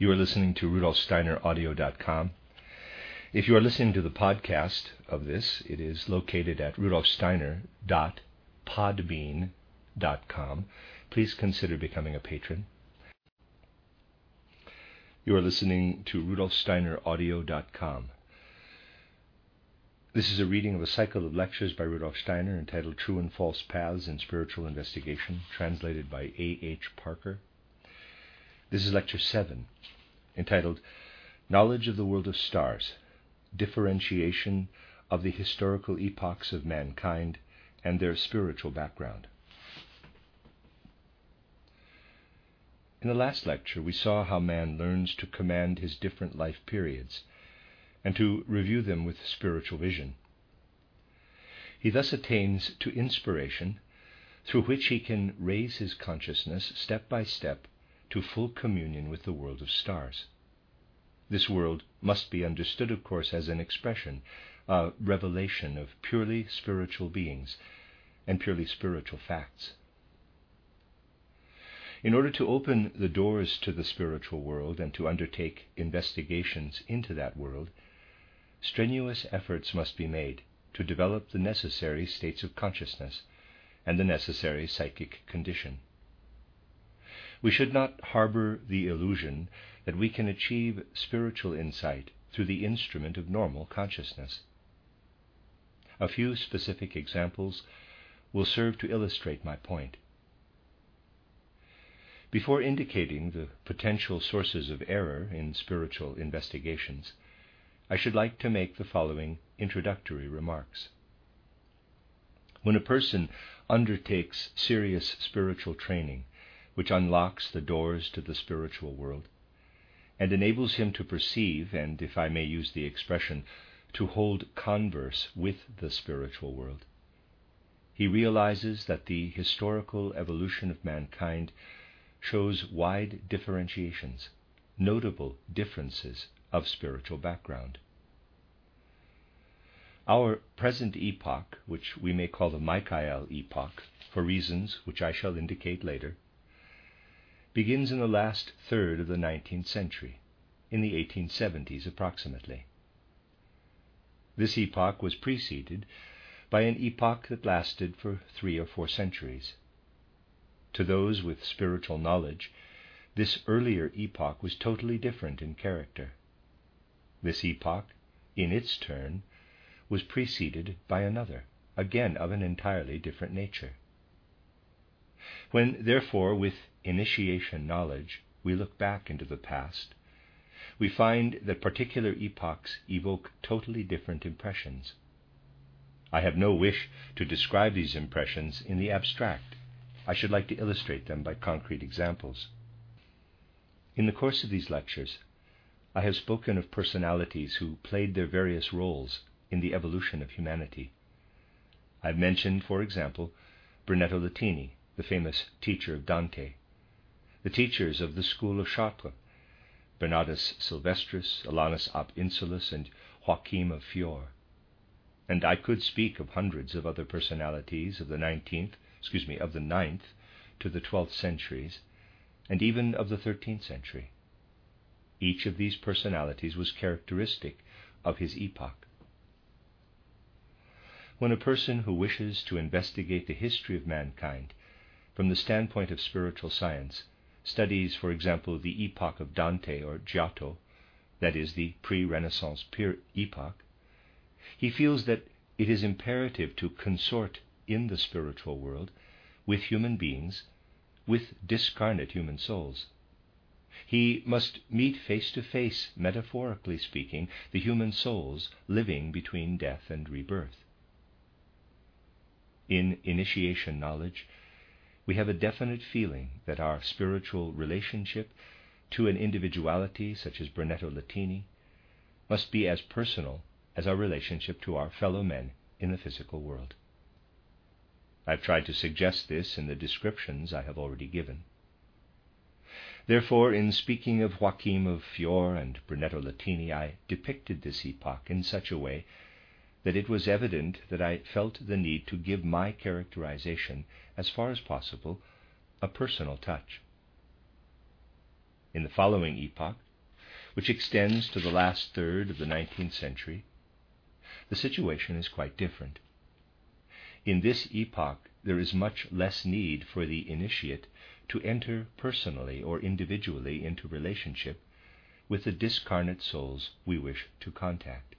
You are listening to RudolfSteinerAudio.com. If you are listening to the podcast of this, it is located at rudolfsteiner.podbean.com. Please consider becoming a patron. You are listening to RudolfSteinerAudio.com. This is a reading of a cycle of lectures by Rudolf Steiner entitled True and False Paths in Spiritual Investigation, translated by A.H. Parker. This is Lecture 7, entitled Knowledge of the World of Stars, Differentiation of the Historical Epochs of Mankind and Their Spiritual Background. In the last lecture, we saw how man learns to command his different life periods and to review them with spiritual vision. He thus attains to inspiration, through which he can raise his consciousness step by step to full communion with the world of stars. This world must be understood, of course, as an expression, a revelation of purely spiritual beings and purely spiritual facts. In order to open the doors to the spiritual world and to undertake investigations into that world, strenuous efforts must be made to develop the necessary states of consciousness and the necessary psychic condition. We should not harbor the illusion that we can achieve spiritual insight through the instrument of normal consciousness. A few specific examples will serve to illustrate my point. Before indicating the potential sources of error in spiritual investigations, I should like to make the following introductory remarks. When a person undertakes serious spiritual training, which unlocks the doors to the spiritual world, and enables him to perceive, and, if I may use the expression, to hold converse with the spiritual world, he realizes that the historical evolution of mankind shows wide differentiations, notable differences of spiritual background. Our present epoch, which we may call the Michael epoch, for reasons which I shall indicate later, begins in the last third of the 19th century, in the 1870s approximately. This epoch was preceded by an epoch that lasted for 3 or 4 centuries. To those with spiritual knowledge, this earlier epoch was totally different in character. This epoch, in its turn, was preceded by another, again of an entirely different nature. When, therefore, with initiation knowledge, we look back into the past, we find that particular epochs evoke totally different impressions. I have no wish to describe these impressions in the abstract. I should like to illustrate them by concrete examples. In the course of these lectures, I have spoken of personalities who played their various roles in the evolution of humanity. I have mentioned, for example, Brunetto Latini, the famous teacher of Dante, the teachers of the school of Chartres, Bernardus Sylvestris, Alanus ab Insulis, and Joachim of Fiore. And I could speak of hundreds of other personalities of the 9th to the 12th centuries, and even of the 13th century. Each of these personalities was characteristic of his epoch. When a person who wishes to investigate the history of mankind from the standpoint of spiritual science studies, for example, the epoch of Dante or Giotto, that is, the pre-Renaissance epoch, he feels that it is imperative to consort in the spiritual world with human beings, with discarnate human souls. He must meet face to face, metaphorically speaking, the human souls living between death and rebirth. In initiation knowledge, we have a definite feeling that our spiritual relationship to an individuality such as Brunetto Latini must be as personal as our relationship to our fellow men in the physical world. I've tried to suggest this in the descriptions I have already given. Therefore, in speaking of Joachim of Fiore and Brunetto Latini, I depicted this epoch in such a way that it was evident that I felt the need to give my characterization, as far as possible, a personal touch. In the following epoch, which extends to the last third of the 19th century, the situation is quite different. In this epoch, there is much less need for the initiate to enter personally or individually into relationship with the discarnate souls we wish to contact.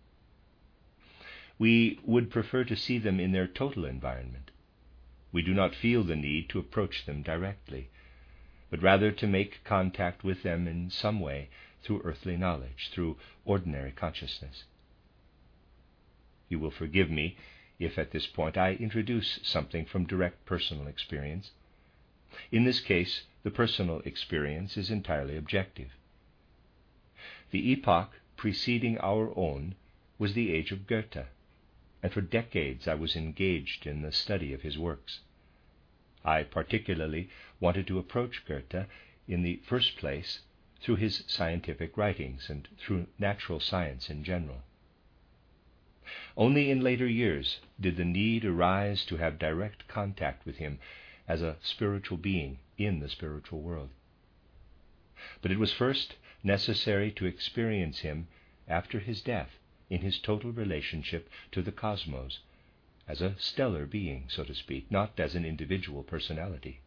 We would prefer to see them in their total environment. We do not feel the need to approach them directly, but rather to make contact with them in some way through earthly knowledge, through ordinary consciousness. You will forgive me if at this point I introduce something from direct personal experience. In this case, the personal experience is entirely objective. The epoch preceding our own was the age of Goethe, and for decades I was engaged in the study of his works. I particularly wanted to approach Goethe in the first place through his scientific writings and through natural science in general. Only in later years did the need arise to have direct contact with him as a spiritual being in the spiritual world. But it was first necessary to experience him after his death in his total relationship to the cosmos, as a stellar being, so to speak, not as an individual personality.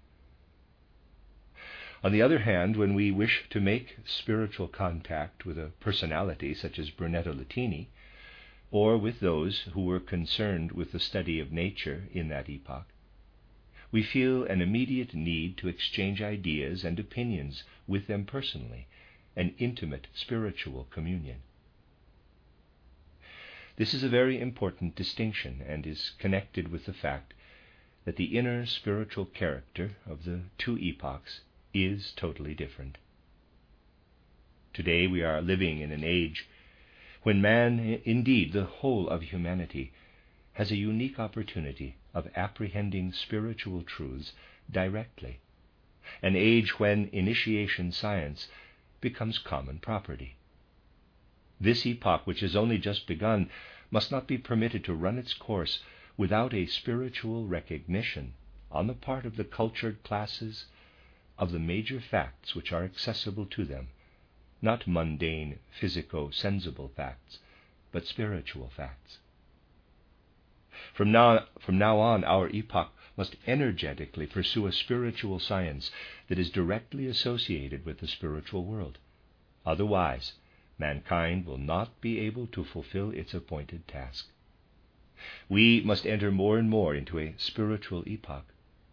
On the other hand, when we wish to make spiritual contact with a personality such as Brunetto Latini, or with those who were concerned with the study of nature in that epoch, we feel an immediate need to exchange ideas and opinions with them personally, an intimate spiritual communion. This is a very important distinction and is connected with the fact that the inner spiritual character of the two epochs is totally different. Today we are living in an age when man, indeed the whole of humanity, has a unique opportunity of apprehending spiritual truths directly, an age when initiation science becomes common property. This epoch, which has only just begun, must not be permitted to run its course without a spiritual recognition on the part of the cultured classes of the major facts which are accessible to them, not mundane physico-sensible facts, but spiritual facts. From now on, our epoch must energetically pursue a spiritual science that is directly associated with the spiritual world. Otherwise, mankind will not be able to fulfill its appointed task. We must enter more and more into a spiritual epoch.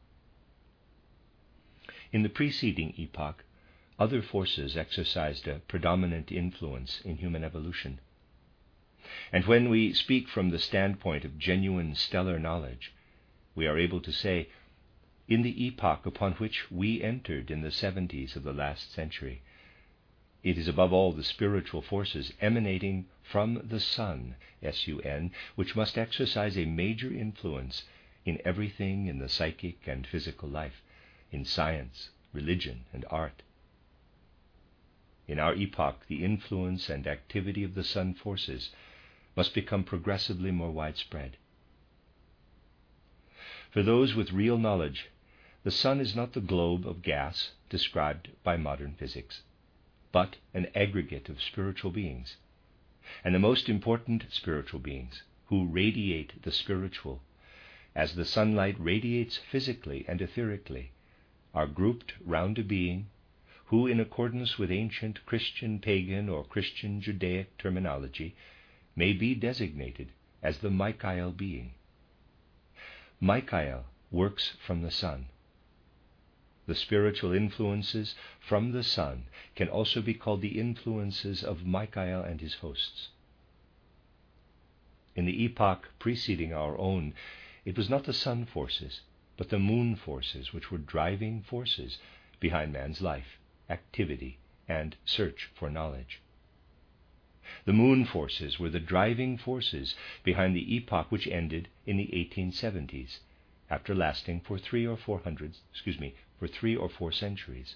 In the preceding epoch, other forces exercised a predominant influence in human evolution. And when we speak from the standpoint of genuine stellar knowledge, we are able to say, in the epoch upon which we entered in the 70s of the last century, it is above all the spiritual forces emanating from the Sun, S-U-N, which must exercise a major influence in everything in the psychic and physical life, in science, religion, and art. In our epoch, the influence and activity of the Sun forces must become progressively more widespread. For those with real knowledge, the Sun is not the globe of gas described by modern physics, but an aggregate of spiritual beings, and the most important spiritual beings, who radiate the spiritual, as the sunlight radiates physically and etherically, are grouped round a being who, in accordance with ancient Christian pagan or Christian Judaic terminology, may be designated as the Michael being. Michael works from the Sun. The spiritual influences from the Sun can also be called the influences of Michael and his hosts. In the epoch preceding our own, it was not the Sun forces, but the Moon forces which were driving forces behind man's life, activity, and search for knowledge. The Moon forces were the driving forces behind the epoch which ended in the 1870s, after lasting for 3 or 4 centuries.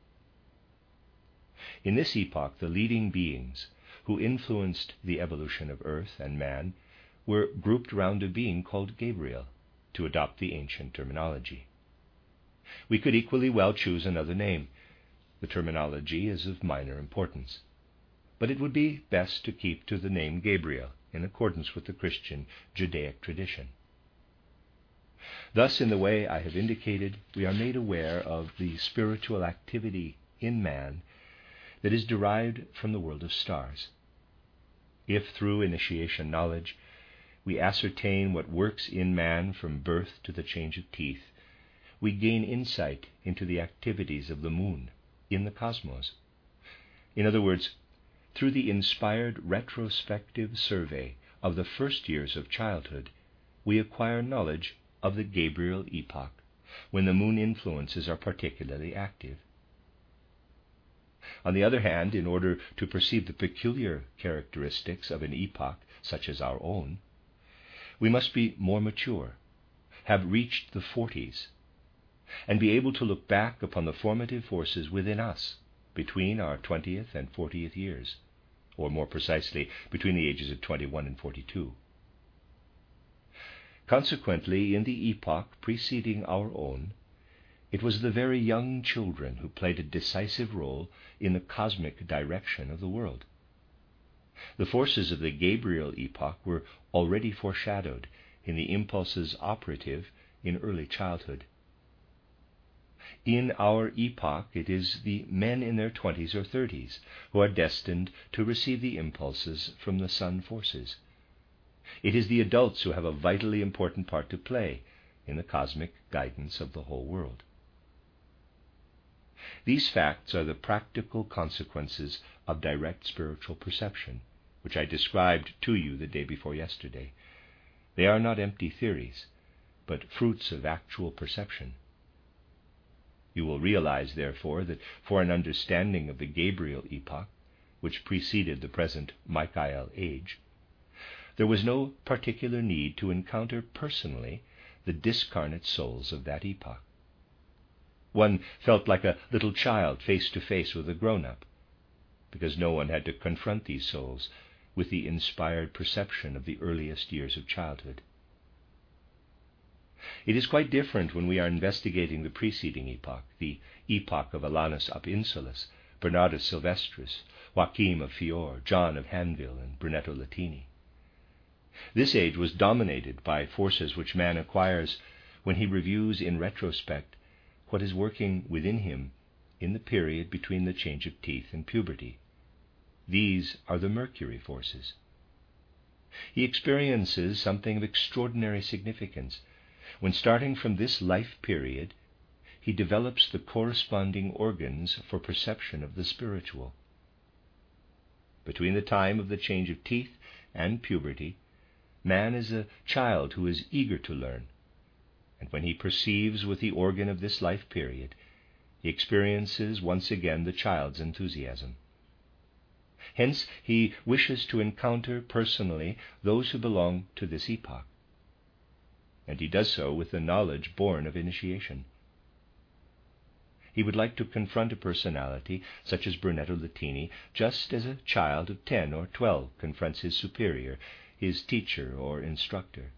In this epoch, the leading beings who influenced the evolution of Earth and man were grouped round a being called Gabriel, to adopt the ancient terminology. We could equally well choose another name. The terminology is of minor importance, but it would be best to keep to the name Gabriel in accordance with the Christian Judaic tradition. Thus, in the way I have indicated, we are made aware of the spiritual activity in man that is derived from the world of stars. If through initiation knowledge we ascertain what works in man from birth to the change of teeth, we gain insight into the activities of the moon in the cosmos. In other words, through the inspired retrospective survey of the first years of childhood, we acquire knowledge of the Gabriel epoch, when the moon influences are particularly active. On the other hand, in order to perceive the peculiar characteristics of an epoch such as our own, we must be more mature, have reached the 40s, and be able to look back upon the formative forces within us between our 20th and 40th years, or more precisely, between the ages of 21 and 42. Consequently, in the epoch preceding our own, it was the very young children who played a decisive role in the cosmic direction of the world. The forces of the Gabriel epoch were already foreshadowed in the impulses operative in early childhood. In our epoch, it is the men in their 20s or 30s who are destined to receive the impulses from the sun forces. It is the adults who have a vitally important part to play in the cosmic guidance of the whole world. These facts are the practical consequences of direct spiritual perception, which I described to you the day before yesterday. They are not empty theories, but fruits of actual perception. You will realize, therefore, that for an understanding of the Gabriel epoch, which preceded the present Michael age, there was no particular need to encounter personally the discarnate souls of that epoch. One felt like a little child face to face with a grown-up, because no one had to confront these souls with the inspired perception of the earliest years of childhood. It is quite different when we are investigating the preceding epoch, the epoch of Alanus ab Insulis, Bernardus Silvestris, Joachim of Fiore, John of Hanville, and Brunetto Latini. This age was dominated by forces which man acquires when he reviews in retrospect what is working within him in the period between the change of teeth and puberty. These are the Mercury forces. He experiences something of extraordinary significance when, starting from this life period, he develops the corresponding organs for perception of the spiritual. Between the time of the change of teeth and puberty, man is a child who is eager to learn, and when he perceives with the organ of this life period, he experiences once again the child's enthusiasm. Hence, he wishes to encounter personally those who belong to this epoch, and he does so with the knowledge born of initiation. He would like to confront a personality such as Brunetto Latini, just as a child of 10 or 12 confronts his superior, his teacher or instructor.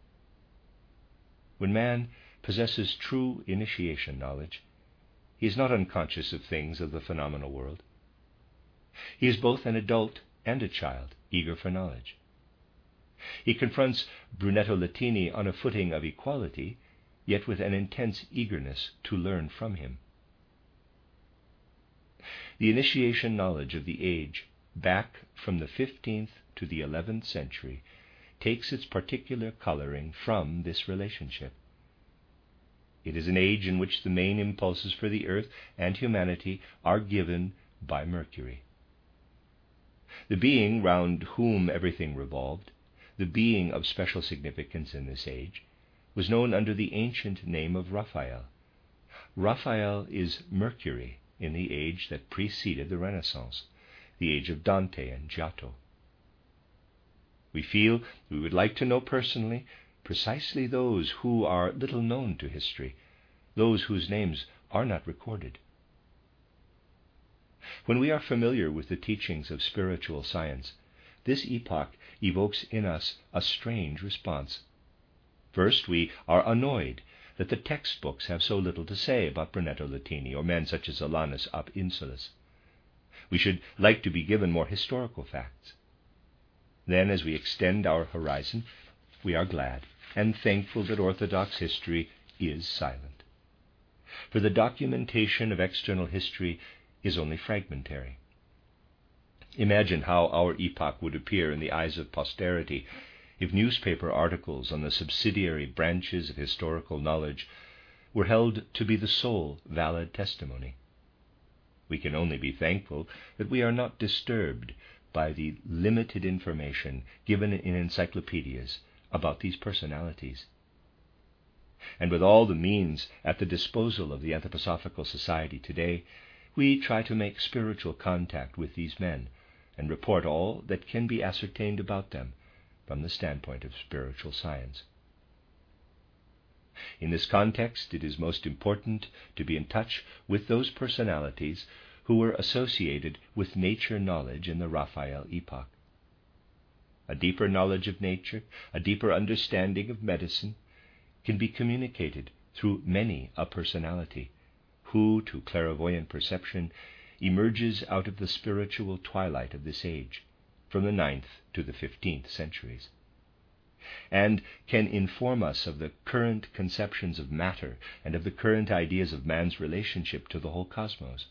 When man possesses true initiation knowledge, he is not unconscious of things of the phenomenal world. He is both an adult and a child, eager for knowledge. He confronts Brunetto Latini on a footing of equality, yet with an intense eagerness to learn from him. The initiation knowledge of the age, back from the 15th to the 11th century, takes its particular coloring from this relationship. It is an age in which the main impulses for the earth and humanity are given by Mercury. The being round whom everything revolved, the being of special significance in this age, was known under the ancient name of Raphael. Raphael is Mercury in the age that preceded the Renaissance, the age of Dante and Giotto. We feel we would like to know personally precisely those who are little known to history, those whose names are not recorded. When we are familiar with the teachings of spiritual science, this epoch evokes in us a strange response. First, we are annoyed that the textbooks have so little to say about Brunetto Latini or men such as Alanus ab Insulis. We should like to be given more historical facts. Then, as we extend our horizon, we are glad and thankful that Orthodox history is silent. For the documentation of external history is only fragmentary. Imagine how our epoch would appear in the eyes of posterity if newspaper articles on the subsidiary branches of historical knowledge were held to be the sole valid testimony. We can only be thankful that we are not disturbed by the limited information given in encyclopedias about these personalities. And with all the means at the disposal of the Anthroposophical Society today, we try to make spiritual contact with these men and report all that can be ascertained about them from the standpoint of spiritual science. In this context, it is most important to be in touch with those personalities who were associated with nature knowledge in the Raphael epoch. A deeper knowledge of nature, a deeper understanding of medicine, can be communicated through many a personality who, to clairvoyant perception, emerges out of the spiritual twilight of this age, from the 9th to the 15th centuries, and can inform us of the current conceptions of matter and of the current ideas of man's relationship to the whole cosmos.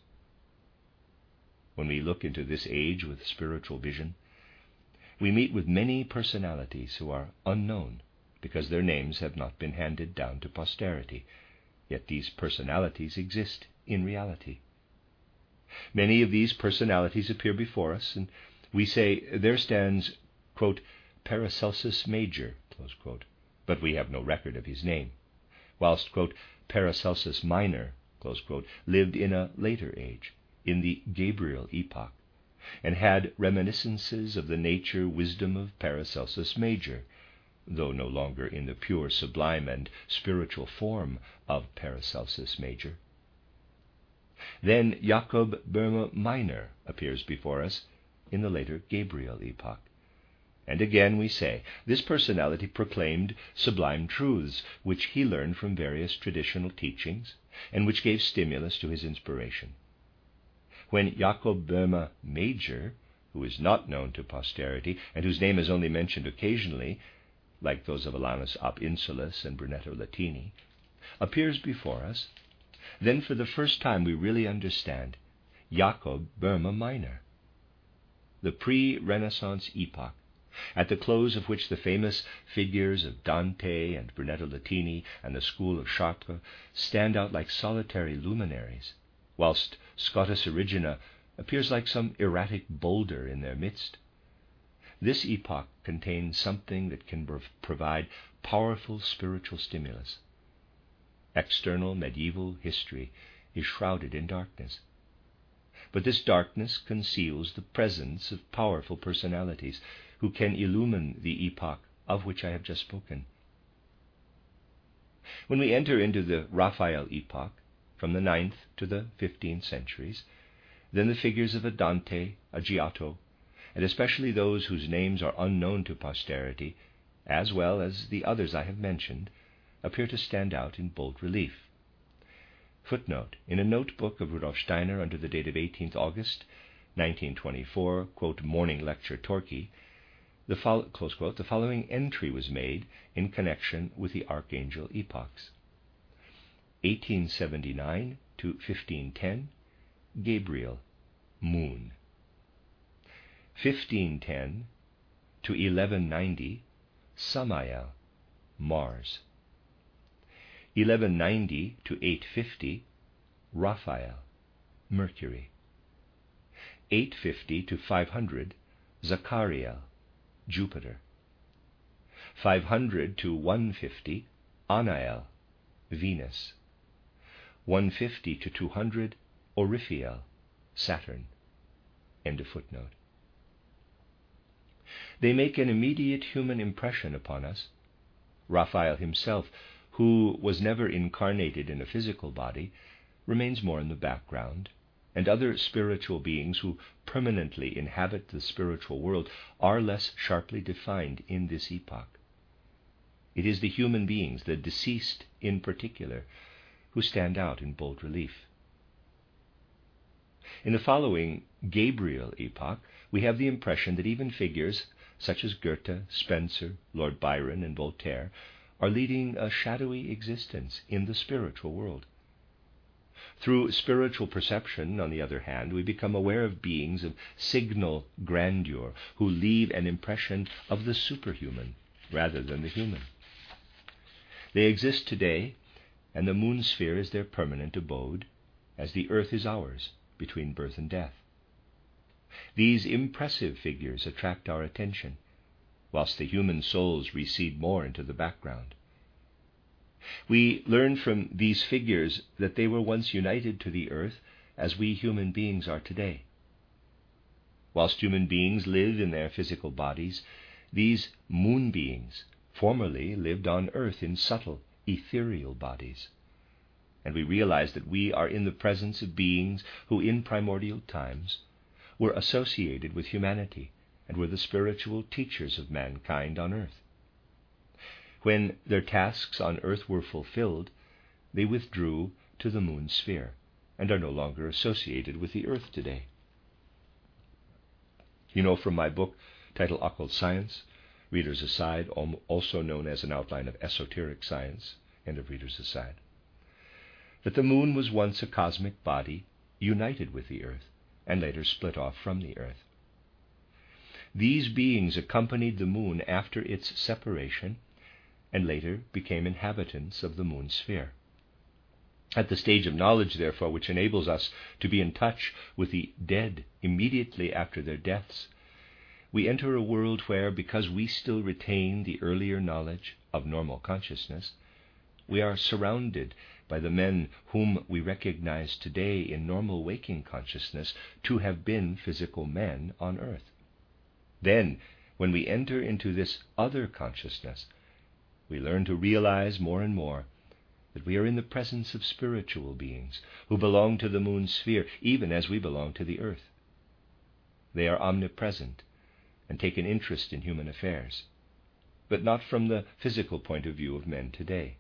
When we look into this age with spiritual vision, we meet with many personalities who are unknown because their names have not been handed down to posterity, yet these personalities exist in reality. Many of these personalities appear before us, and we say, there stands, quote, Paracelsus Major, close quote, but we have no record of his name, whilst, quote, Paracelsus Minor, close quote, lived in a later age, in the Gabriel epoch, and had reminiscences of the nature wisdom of Paracelsus Major, though no longer in the pure, sublime, and spiritual form of Paracelsus Major. Then Jacob Boehme Minor appears before us in the later Gabriel epoch. And again we say, this personality proclaimed sublime truths which he learned from various traditional teachings and which gave stimulus to his inspiration. When Jacob Boehme Major, who is not known to posterity and whose name is only mentioned occasionally, like those of Alanus ab Insulis and Brunetto Latini, appears before us, then for the first time we really understand Jacob Boehme Minor. The pre-Renaissance epoch, at the close of which the famous figures of Dante and Brunetto Latini and the school of Chartres stand out like solitary luminaries, whilst Scotus Erigena appears like some erratic boulder in their midst. This epoch contains something that can provide powerful spiritual stimulus. External medieval history is shrouded in darkness, but this darkness conceals the presence of powerful personalities who can illumine the epoch of which I have just spoken. When we enter into the Raphael epoch, from the 9th to the 15th centuries, then the figures of a Dante, a Giotto, and especially those whose names are unknown to posterity, as well as the others I have mentioned, appear to stand out in bold relief. Footnote: in a notebook of Rudolf Steiner under the date of 18th August, 1924, quote, Morning Lecture Torquay, close quote, the following entry was made in connection with the Archangel epochs. 1879 to 1510, Gabriel, Moon. 1510 to 1190, Samael, Mars. 1190 to 850, Raphael, Mercury. 850 to 500, Zachariel, Jupiter. 500 to 150, Anael, Venus. 150 to 200, Oriphiel, Saturn. End of footnote. They make an immediate human impression upon us. Raphael himself, who was never incarnated in a physical body, remains more in the background, and other spiritual beings who permanently inhabit the spiritual world are less sharply defined in this epoch. It is the human beings, the deceased in particular, who stand out in bold relief. In the following Gabriel epoch, we have the impression that even figures such as Goethe, Spencer, Lord Byron, and Voltaire are leading a shadowy existence in the spiritual world. Through spiritual perception, on the other hand, we become aware of beings of signal grandeur who leave an impression of the superhuman rather than the human. They exist today, and the moon sphere is their permanent abode, as the earth is ours between birth and death. These impressive figures attract our attention, whilst the human souls recede more into the background. We learn from these figures that they were once united to the earth as we human beings are today. Whilst human beings live in their physical bodies, these moon beings formerly lived on earth in subtle, ethereal bodies. And we realize that we are in the presence of beings who in primordial times were associated with humanity and were the spiritual teachers of mankind on earth. When their tasks on earth were fulfilled, they withdrew to the moon sphere and are no longer associated with the earth today. You know from my book titled Occult Science, Reader's Aside, also known as an outline of esoteric science, end of Reader's Aside, that the moon was once a cosmic body united with the earth and later split off from the earth. These beings accompanied the moon after its separation and later became inhabitants of the moon sphere. At the stage of knowledge, therefore, which enables us to be in touch with the dead immediately after their deaths, we enter a world where, because we still retain the earlier knowledge of normal consciousness, we are surrounded by the men whom we recognize today in normal waking consciousness to have been physical men on earth. Then, when we enter into this other consciousness, we learn to realize more and more that we are in the presence of spiritual beings who belong to the moon sphere, even as we belong to the earth. They are omnipresent and take an interest in human affairs, but not from the physical point of view of men today.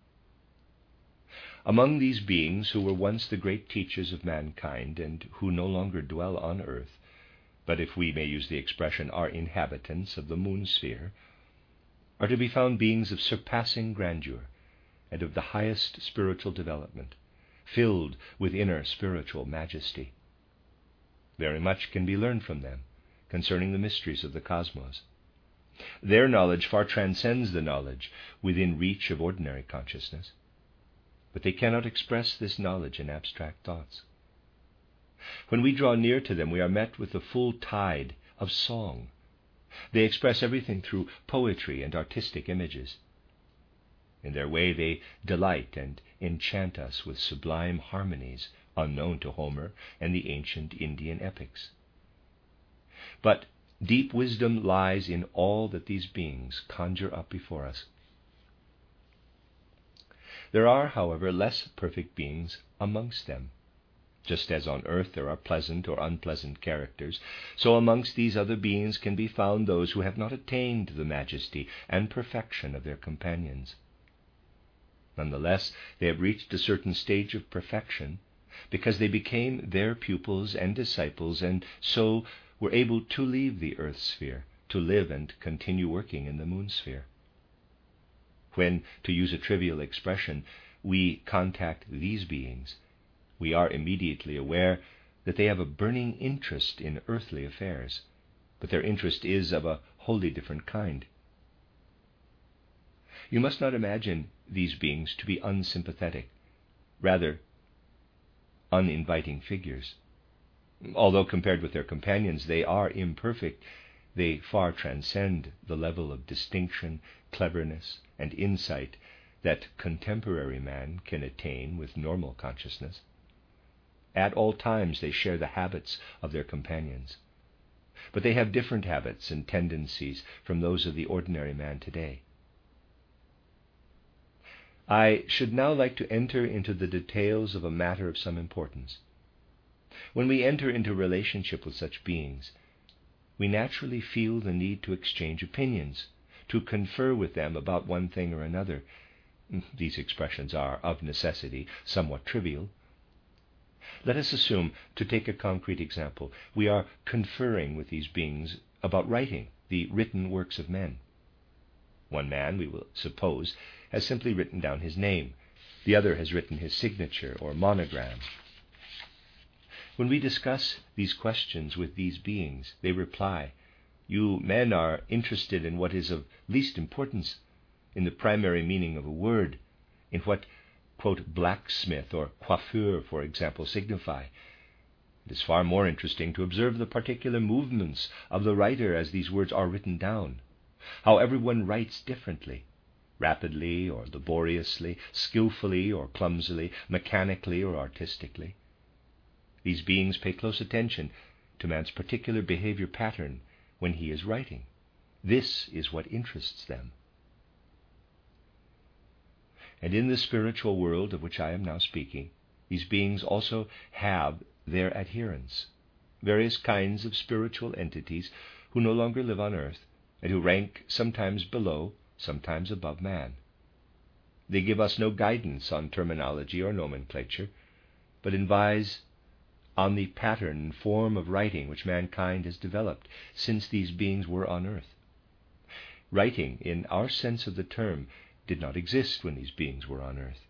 Among these beings who were once the great teachers of mankind and who no longer dwell on earth, but if we may use the expression, are inhabitants of the moon sphere, are to be found beings of surpassing grandeur and of the highest spiritual development, filled with inner spiritual majesty. Very much can be learned from them concerning the mysteries of the cosmos. Their knowledge far transcends the knowledge within reach of ordinary consciousness, but they cannot express this knowledge in abstract thoughts. When we draw near to them, we are met with the full tide of song. They express everything through poetry and artistic images. In their way, they delight and enchant us with sublime harmonies unknown to Homer and the ancient Indian epics. But deep wisdom lies in all that these beings conjure up before us. There are, however, less perfect beings amongst them. Just as on earth there are pleasant or unpleasant characters, so amongst these other beings can be found those who have not attained the majesty and perfection of their companions. Nonetheless, they have reached a certain stage of perfection because they became their pupils and disciples, and so were able to leave the earth sphere to live and continue working in the moon sphere. When, to use a trivial expression, we contact these beings, we are immediately aware that they have a burning interest in earthly affairs, but their interest is of a wholly different kind. You must not imagine these beings to be unsympathetic, rather uninviting figures. Although compared with their companions they are imperfect, they far transcend the level of distinction, cleverness, and insight that contemporary man can attain with normal consciousness. At all times they share the habits of their companions, but they have different habits and tendencies from those of the ordinary man today. I should now like to enter into the details of a matter of some importance. When we enter into relationship with such beings, we naturally feel the need to exchange opinions, to confer with them about one thing or another. These expressions are, of necessity, somewhat trivial. Let us assume, to take a concrete example, we are conferring with these beings about writing, the written works of men. One man, we will suppose, has simply written down his name. The other has written his signature or monogram. When we discuss these questions with these beings, they reply, "You men are interested in what is of least importance, in the primary meaning of a word, in what, quote, blacksmith or coiffeur, for example, signify. It is far more interesting to observe the particular movements of the writer as these words are written down, how everyone writes differently, rapidly or laboriously, skillfully or clumsily, mechanically or artistically. These beings pay close attention to man's particular behavior pattern when he is writing. This is what interests them." And in the spiritual world of which I am now speaking, these beings also have their adherents, various kinds of spiritual entities who no longer live on earth and who rank sometimes below, sometimes above man. They give us no guidance on terminology or nomenclature, but advise on the pattern and form of writing which mankind has developed since these beings were on earth. Writing, in our sense of the term, did not exist when these beings were on earth.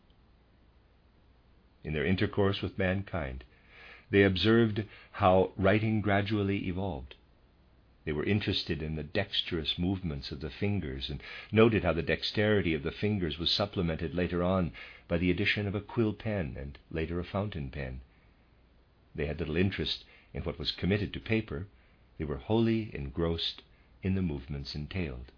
In their intercourse with mankind, they observed how writing gradually evolved. They were interested in the dexterous movements of the fingers and noted how the dexterity of the fingers was supplemented later on by the addition of a quill pen and later a fountain pen. They had little interest in what was committed to paper. They were wholly engrossed in the movements entailed.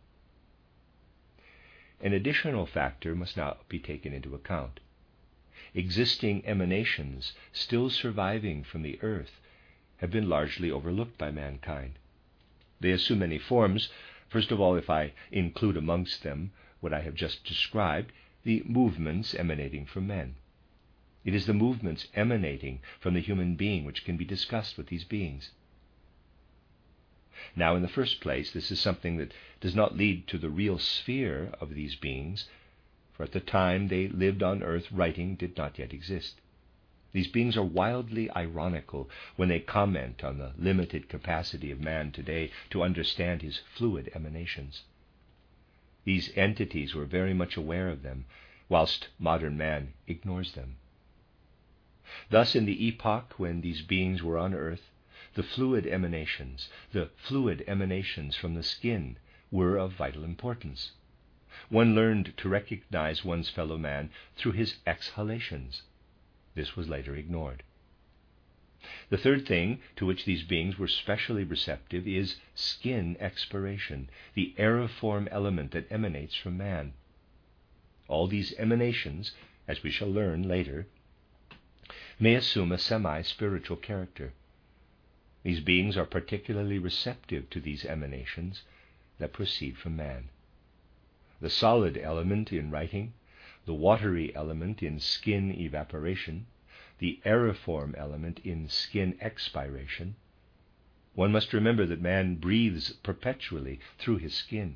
An additional factor must now be taken into account. Existing emanations still surviving from the earth have been largely overlooked by mankind. They assume many forms. First of all, if I include amongst them what I have just described, the movements emanating from men. It is the movements emanating from the human being which can be discussed with these beings. Now, in the first place, this is something that does not lead to the real sphere of these beings, for at the time they lived on earth, writing did not yet exist. These beings are wildly ironical when they comment on the limited capacity of man today to understand his fluid emanations. These entities were very much aware of them, whilst modern man ignores them. Thus, in the epoch when these beings were on earth, the fluid emanations from the skin were of vital importance. One learned to recognize one's fellow man through his exhalations. This was later ignored. The third thing to which these beings were specially receptive is skin expiration, the aeriform element that emanates from man. All these emanations, as we shall learn later, may assume a semi-spiritual character. These beings are particularly receptive to these emanations that proceed from man. The solid element in writing, the watery element in skin evaporation, the aeriform element in skin expiration. One must remember that man breathes perpetually through his skin.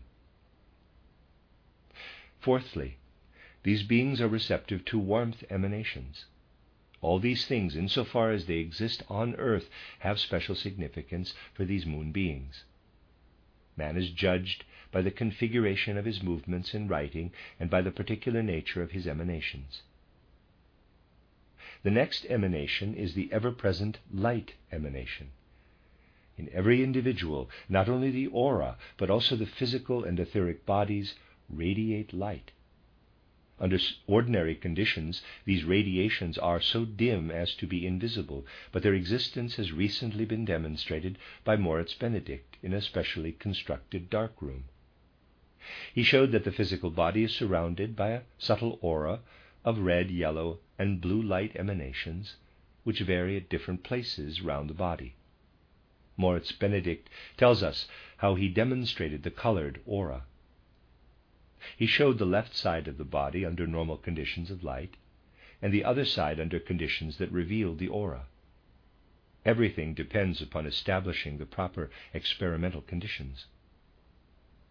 Fourthly, these beings are receptive to warmth emanations. All these things, insofar as they exist on earth, have special significance for these moon beings. Man is judged by the configuration of his movements in writing and by the particular nature of his emanations. The next emanation is the ever-present light emanation. In every individual, not only the aura, but also the physical and etheric bodies radiate light. Under ordinary conditions, these radiations are so dim as to be invisible, but their existence has recently been demonstrated by Moritz Benedict in a specially constructed darkroom. He showed that the physical body is surrounded by a subtle aura of red, yellow, and blue light emanations, which vary at different places round the body. Moritz Benedict tells us how he demonstrated the colored aura. He showed the left side of the body under normal conditions of light, and the other side under conditions that revealed the aura. Everything depends upon establishing the proper experimental conditions.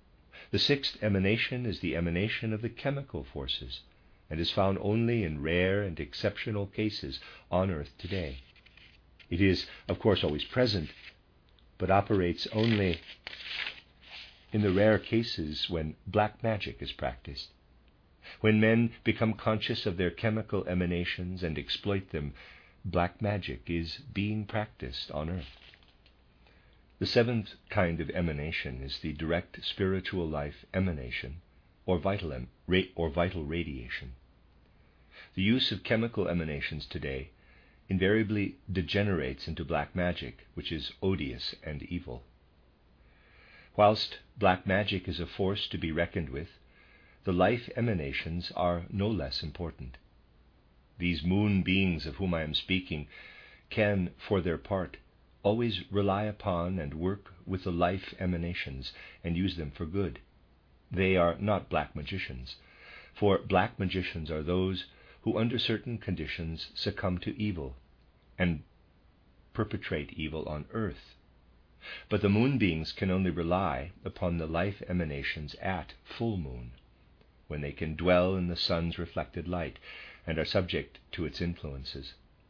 The sixth emanation is the emanation of the chemical forces, and is found only in rare and exceptional cases on earth today. It is, of course, always present, but operates only in the rare cases when black magic is practiced. When men become conscious of their chemical emanations and exploit them, black magic is being practiced on earth. The seventh kind of emanation is the direct spiritual life emanation, or vital radiation. The use of chemical emanations today invariably degenerates into black magic, which is odious and evil. Whilst black magic is a force to be reckoned with, the life emanations are no less important. These moon beings of whom I am speaking can, for their part, always rely upon and work with the life emanations and use them for good. They are not black magicians, for black magicians are those who under certain conditions succumb to evil and perpetrate evil on earth. But the moon beings can only rely upon the life emanations at full moon, when they can dwell in the sun's reflected light and are subject to its influences.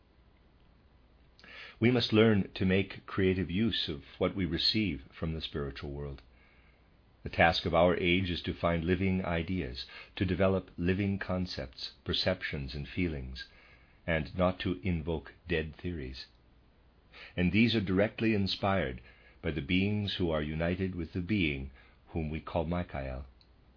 We must learn to make creative use of what we receive from the spiritual world. The task of our age is to find living ideas, to develop living concepts, perceptions, and feelings, and not to invoke dead theories. And these are directly inspired by the beings who are united with the being whom we call Michael.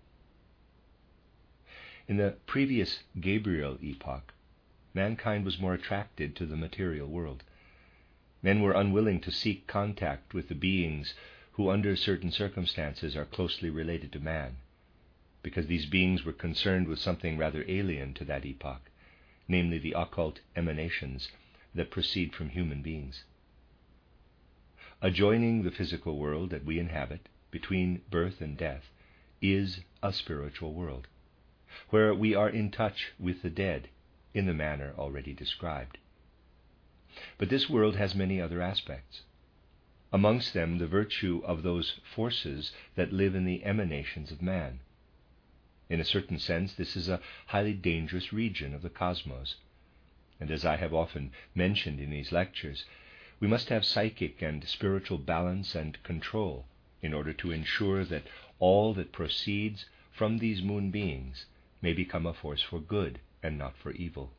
In the previous Gabriel epoch, mankind was more attracted to the material world. Men were unwilling to seek contact with the beings who under certain circumstances are closely related to man, because these beings were concerned with something rather alien to that epoch, namely the occult emanations that proceed from human beings. Adjoining the physical world that we inhabit, between birth and death, is a spiritual world, where we are in touch with the dead in the manner already described. But this world has many other aspects. Amongst them the virtue of those forces that live in the emanations of man. In a certain sense, this is a highly dangerous region of the cosmos, and as I have often mentioned in these lectures, we must have psychic and spiritual balance and control in order to ensure that all that proceeds from these moon beings may become a force for good and not for evil.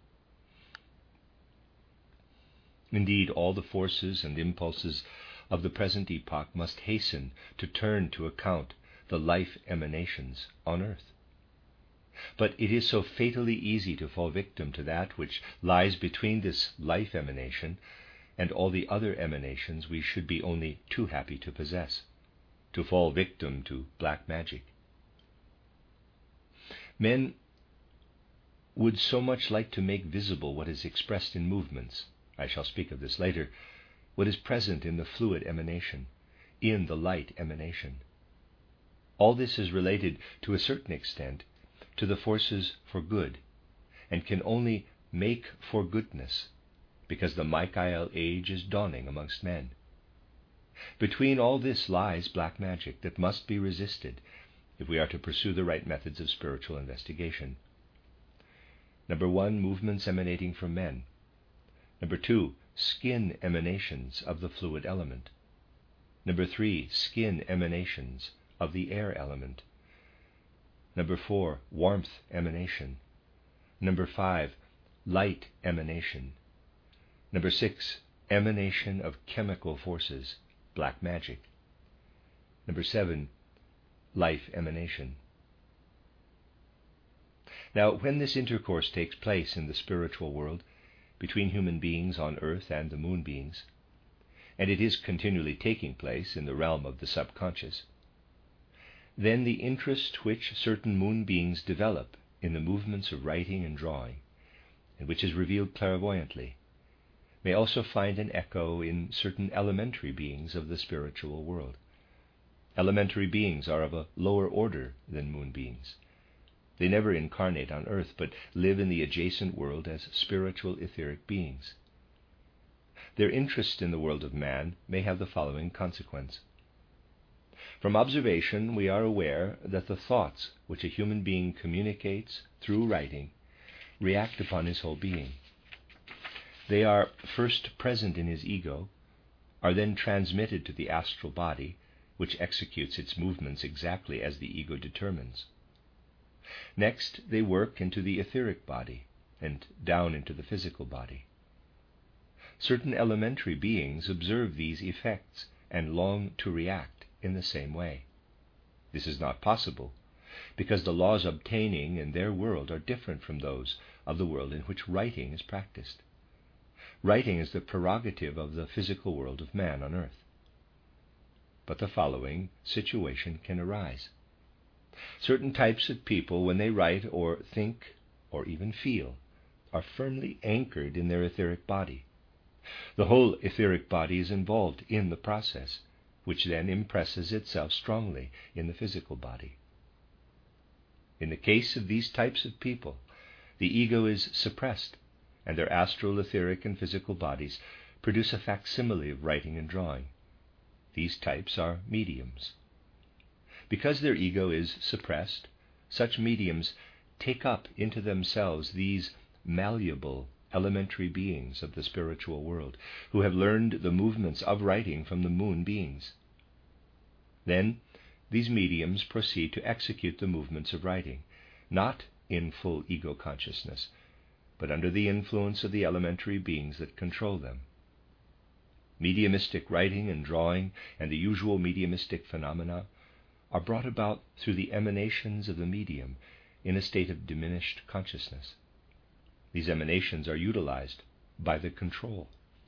Indeed, all the forces and impulses of the present epoch must hasten to turn to account the life emanations on earth. But it is so fatally easy to fall victim to that which lies between this life emanation and all the other emanations we should be only too happy to possess, to fall victim to black magic. Men would so much like to make visible what is expressed in movements, I shall speak of this later, what is present in the fluid emanation, in the light emanation. All this is related to a certain extent to the forces for good, and can only make for goodness, because the Michael age is dawning amongst men. Between all this lies black magic that must be resisted if we are to pursue the right methods of spiritual investigation. Number 1, movements emanating from men. Number 2, skin emanations of the fluid element. Number 3, skin emanations of the air element. Number 4, warmth emanation. Number 5, light emanation. Number 6, emanation of chemical forces, black magic. Number 7, life emanation. Now, when this intercourse takes place in the spiritual world, between human beings on earth and the moon beings, and it is continually taking place in the realm of the subconscious, then the interest which certain moon beings develop in the movements of writing and drawing, and which is revealed clairvoyantly, may also find an echo in certain elementary beings of the spiritual world. Elementary beings are of a lower order than moon beings. They never incarnate on earth, but live in the adjacent world as spiritual etheric beings. Their interest in the world of man may have the following consequence. From observation, we are aware that the thoughts which a human being communicates through writing react upon his whole being. They are first present in his ego, are then transmitted to the astral body, which executes its movements exactly as the ego determines. Next, they work into the etheric body and down into the physical body. Certain elementary beings observe these effects and long to react in the same way. This is not possible, because the laws obtaining in their world are different from those of the world in which writing is practiced. Writing is the prerogative of the physical world of man on earth. But the following situation can arise. Certain types of people, when they write or think or even feel, are firmly anchored in their etheric body. The whole etheric body is involved in the process, which then impresses itself strongly in the physical body. In the case of these types of people, the ego is suppressed, and their astral, etheric, and physical bodies produce a facsimile of writing and drawing. These types are mediums. Because their ego is suppressed, such mediums take up into themselves these malleable, elementary beings of the spiritual world, who have learned the movements of writing from the moon beings. Then these mediums proceed to execute the movements of writing, not in full ego consciousness, but under the influence of the elementary beings that control them. Mediumistic writing and drawing and the usual mediumistic phenomena are brought about through the emanations of the medium in a state of diminished consciousness. These emanations are utilized by the control.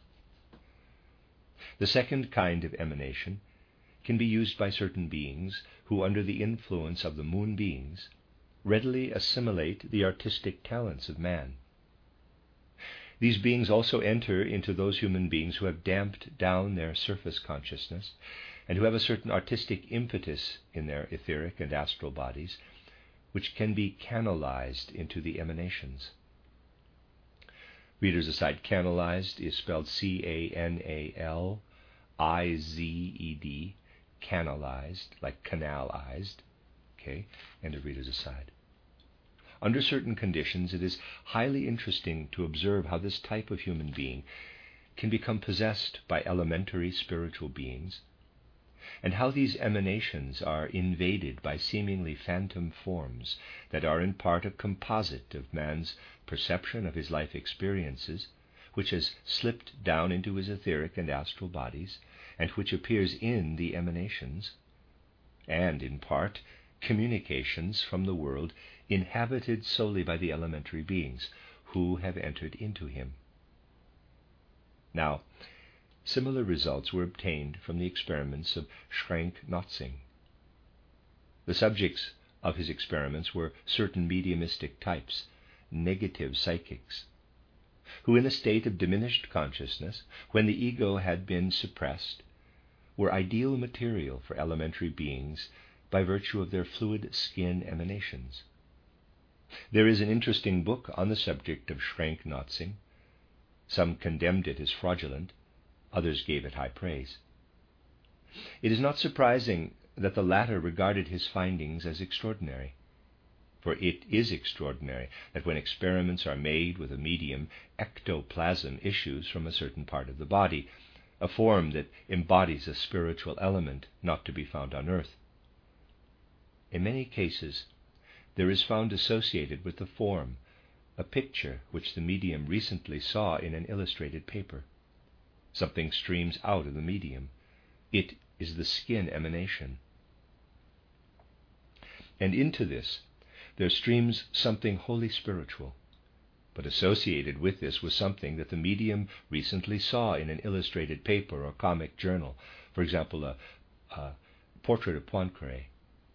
The second kind of emanation can be used by certain beings who, under the influence of the moon beings, readily assimilate the artistic talents of man. These beings also enter into those human beings who have damped down their surface consciousness and who have a certain artistic impetus in their etheric and astral bodies, which can be canalized into the emanations. Readers aside, canalized is spelled C-A-N-A-L-I-Z-E-D, canalized, like canalized, okay, and a reader's aside. Under certain conditions, it is highly interesting to observe how this type of human being can become possessed by elementary spiritual beings, and how these emanations are invaded by seemingly phantom forms that are in part a composite of man's perception of his life experiences, which has slipped down into his etheric and astral bodies, and which appears in the emanations, and in part communications from the world inhabited solely by the elementary beings who have entered into him. Now, similar results were obtained from the experiments of Schrenck-Notzing. The subjects of his experiments were certain mediumistic types, negative psychics, who in a state of diminished consciousness, when the ego had been suppressed, were ideal material for elementary beings by virtue of their fluid skin emanations. There is an interesting book on the subject of Schrenck-Notzing. Some condemned it as fraudulent, others gave it high praise. It is not surprising that the latter regarded his findings as extraordinary, for it is extraordinary that when experiments are made with a medium, ectoplasm issues from a certain part of the body, a form that embodies a spiritual element not to be found on earth. In many cases, there is found associated with the form a picture which the medium recently saw in an illustrated paper. Something streams out of the medium. It is the skin emanation. And into this there streams something wholly spiritual, but associated with this was something that the medium recently saw in an illustrated paper or comic journal, for example, a portrait of Poincaré.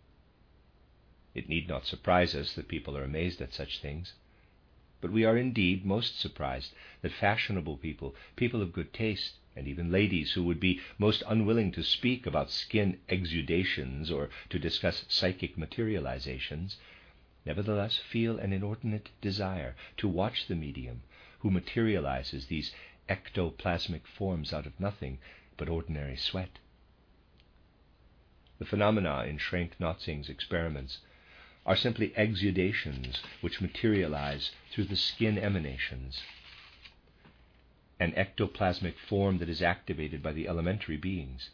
It need not surprise us that people are amazed at such things, but we are indeed most surprised that fashionable people, people of good taste, and even ladies who would be most unwilling to speak about skin exudations or to discuss psychic materializations, nevertheless feel an inordinate desire to watch the medium who materializes these ectoplasmic forms out of nothing but ordinary sweat. The phenomena in Schrenck-Notzing's experiments are simply exudations which materialize through the skin emanations, an ectoplasmic form that is activated by the elementary beings.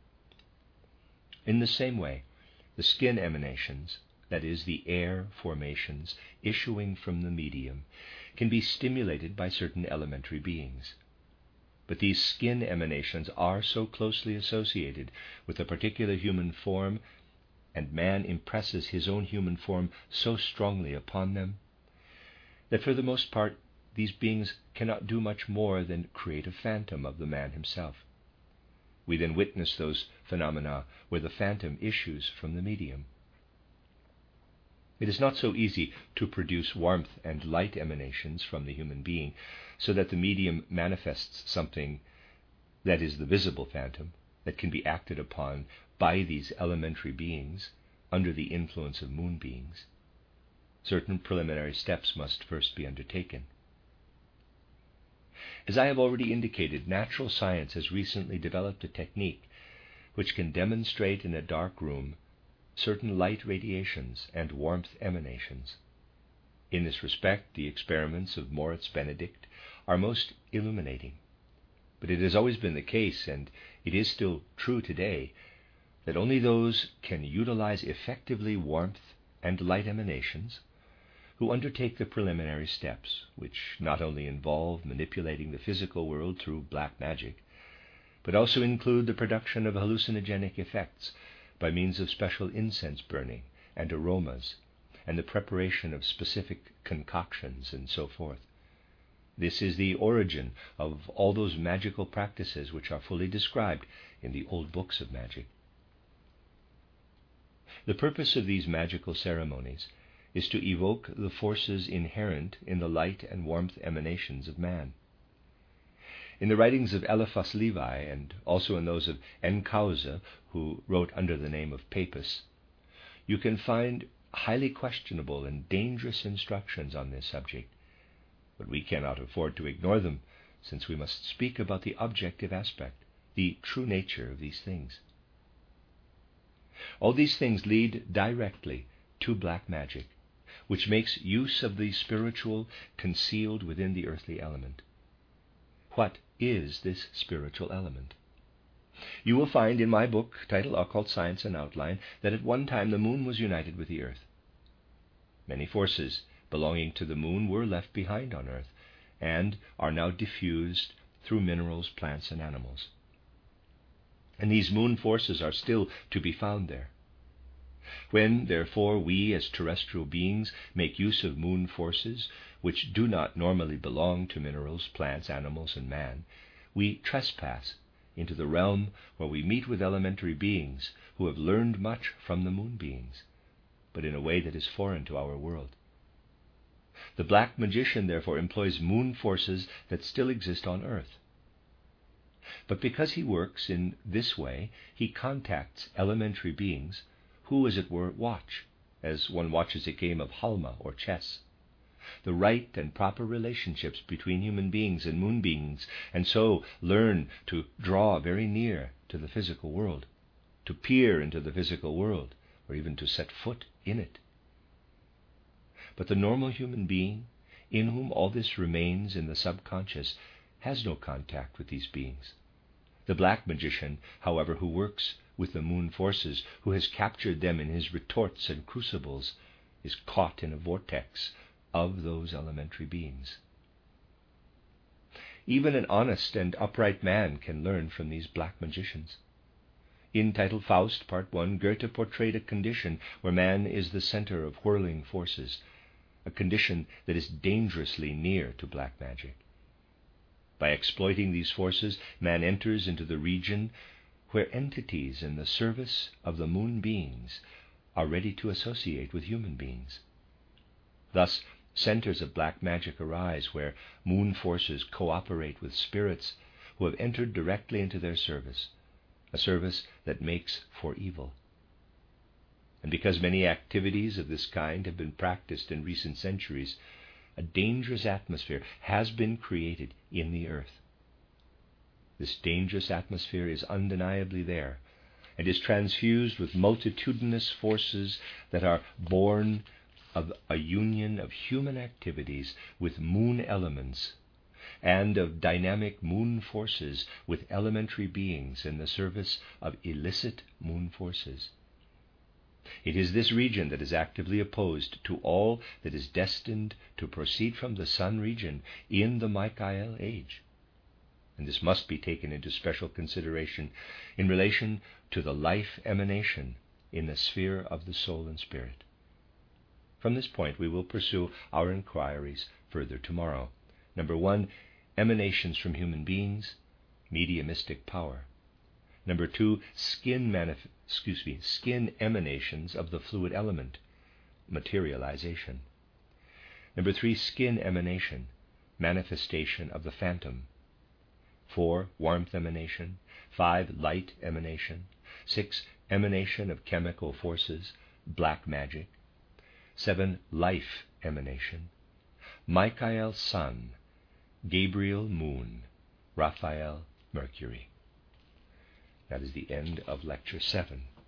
In the same way, the skin emanations, that is, the air formations issuing from the medium, can be stimulated by certain elementary beings. But these skin emanations are so closely associated with a particular human form, and man impresses his own human form so strongly upon them, that for the most part these beings cannot do much more than create a phantom of the man himself. We then witness those phenomena where the phantom issues from the medium. It is not so easy to produce warmth and light emanations from the human being, so that the medium manifests something that is the visible phantom, that can be acted upon by these elementary beings under the influence of moon beings. Certain preliminary steps must first be undertaken. As I have already indicated, natural science has recently developed a technique which can demonstrate in a dark room certain light radiations and warmth emanations. In this respect, the experiments of Moritz Benedict are most illuminating. But it has always been the case, and it is still true today, that only those can utilize effectively warmth and light emanations who undertake the preliminary steps, which not only involve manipulating the physical world through black magic, but also include the production of hallucinogenic effects by means of special incense burning and aromas, and the preparation of specific concoctions and so forth. This is the origin of all those magical practices which are fully described in the old books of magic. The purpose of these magical ceremonies is to evoke the forces inherent in the light and warmth emanations of man. In the writings of Eliphas Levi, and also in those of Encausa, who wrote under the name of Papus, you can find highly questionable and dangerous instructions on this subject, but we cannot afford to ignore them, since we must speak about the objective aspect, the true nature of these things. All these things lead directly to black magic, which makes use of the spiritual concealed within the earthly element. What is this spiritual element? You will find in my book, titled Occult Science and Outline, that at one time the moon was united with the earth. Many forces belonging to the moon were left behind on earth, and are now diffused through minerals, plants, and animals. And these moon forces are still to be found there. When, therefore, we as terrestrial beings make use of moon forces, which do not normally belong to minerals, plants, animals, and man, we trespass into the realm where we meet with elementary beings who have learned much from the moon beings, but in a way that is foreign to our world. The black magician, therefore, employs moon forces that still exist on earth. But because he works in this way, he contacts elementary beings who, as it were, watch, as one watches a game of halma or chess, the right and proper relationships between human beings and moon beings, and so learn to draw very near to the physical world, to peer into the physical world, or even to set foot in it. But the normal human being, in whom all this remains in the subconscious, has no contact with these beings. The black magician, however, who works with the moon forces, who has captured them in his retorts and crucibles, is caught in a vortex of those elementary beings. Even an honest and upright man can learn from these black magicians. In Title Faust, Part 1, Goethe portrayed a condition where man is the center of whirling forces, a condition that is dangerously near to black magic. By exploiting these forces, man enters into the region where entities in the service of the moon beings are ready to associate with human beings. Thus, centers of black magic arise where moon forces cooperate with spirits who have entered directly into their service, a service that makes for evil. And because many activities of this kind have been practiced in recent centuries, a dangerous atmosphere has been created in the earth. This dangerous atmosphere is undeniably there, and is transfused with multitudinous forces that are born of a union of human activities with moon elements, and of dynamic moon forces with elementary beings in the service of illicit moon forces. It is this region that is actively opposed to all that is destined to proceed from the Sun region in the Michael age. And this must be taken into special consideration in relation to the life emanation in the sphere of the soul and spirit. From this point we will pursue our inquiries further tomorrow. Number 1, emanations from human beings, mediumistic power. Number 2, skin emanations of the fluid element, materialization. Number 3, skin emanation, manifestation of the phantom. 4, warmth emanation. 5, light emanation. 6, emanation of chemical forces, black magic. 7, life emanation. Michael, sun. Gabriel, moon. Raphael, Mercury. That is the end of Lecture 7.